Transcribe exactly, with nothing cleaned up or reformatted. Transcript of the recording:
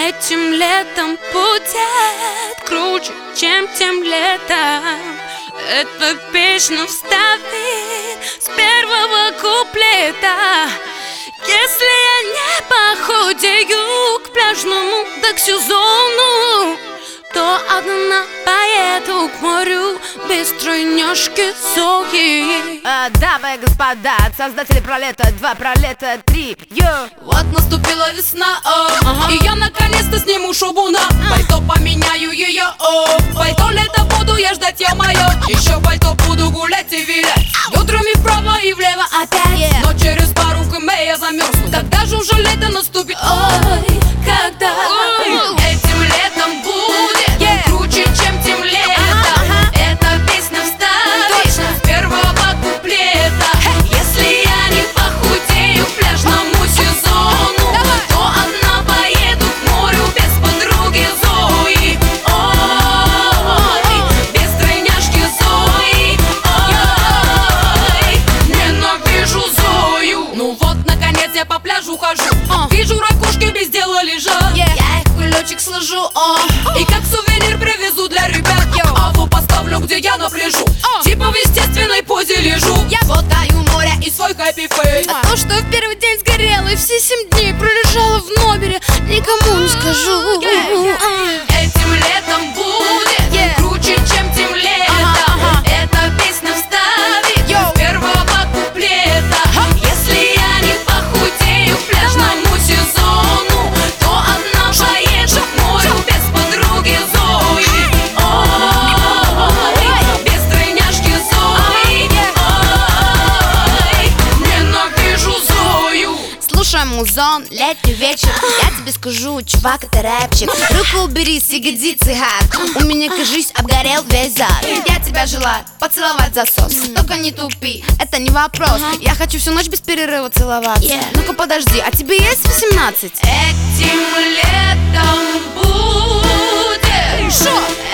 Этим летом будет круче, чем тем летом. Эта песня вставит с первого куплета. Если я не похудею к пляжному док-сезону, то одна поеду к морю без тройняшки Зои. а, Дамы и господа, создатели пролета два, пролета три. Йо. Вот наступила весна, о, ага. И я наконец-то сниму шубу на пальто, поменяю ее, о. Пальто лето буду я ждать, я мое. Еще пальто буду гулять и вилять. Утрами вправо и влево опять, yeah. Но через пару км я замерзну. Когда же уже лето наступит? Ой, когда? Ой. Этим летом будет yeah. круче, чем тем летом. Ага, ага. Эта песня вставит с первого куплета. hey. Если я не похудею к пляжному сезону, давай. То одна поеду к морю без подруги Зои. Ой, без тройняшки Зои. Ой, ненавижу Зою. Ну вот, наконец я по пляжу хожу. uh. Вижу, ракушки без дела лежат. yeah. Я их кулечек сложу, о. И как сувенир привезу для ребят. Yo. А вот поставлю, где я напряжу. uh. Типа в естественной позе лежу. Я глотаю море и свой happy face. А то, что в первый день сгорела и все семь дней пролежала в номере, никому не скажу. yeah, yeah, yeah. Этим летом будет yeah. круче, чем тем летом. ага, ага. Эта песня вставит Yo. с первого куплета. Если я не похудею к пляжному сезону, то одна поеду к морю без подруги Зои. Ой, без тройняшки Зои. Ой, ненавижу Зою. Слушай музон, летний вечер. Я тебе скажу, чувак, это рэпчик. Руку убери с ягодицы, гад. У меня, кажись, обгорел весь зад. Я тебя желаю поцеловать засос. Только не тупи, это не вопрос. Я хочу всю ночь без перерыва целоваться. Yeah. Ну-ка подожди, а тебе есть восемнадцать? Этим летом будет Шо?